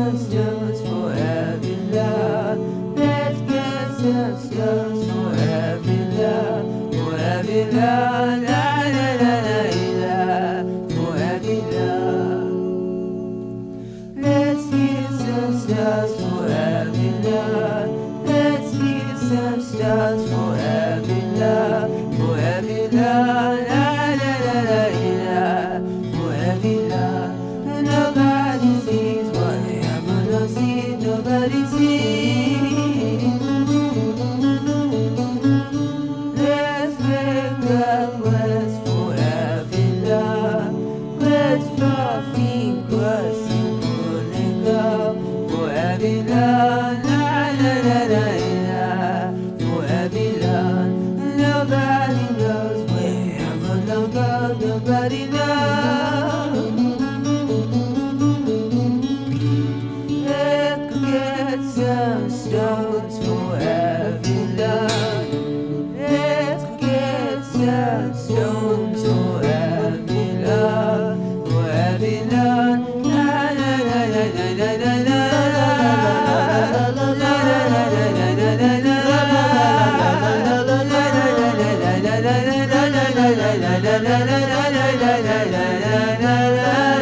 some stones for every love. Let's get some stones for every love. For every love, la la la la la. For every love. Let's get some stones for every love. Let's get some stones for every love. For every love, la la la la la. For every love. Nobody sees what the hammer don't see. Nobody sees. Let's make a quest for every love. Quest for feet, crossing, pulling up. For every love, la la la la la. For every love, nobody knows where hammer don't go. Nobody knows. Some stones for every love. Let's get some stones for every love. For every love. La la la la la la la la. La la la la la la la la. La la la la la la la.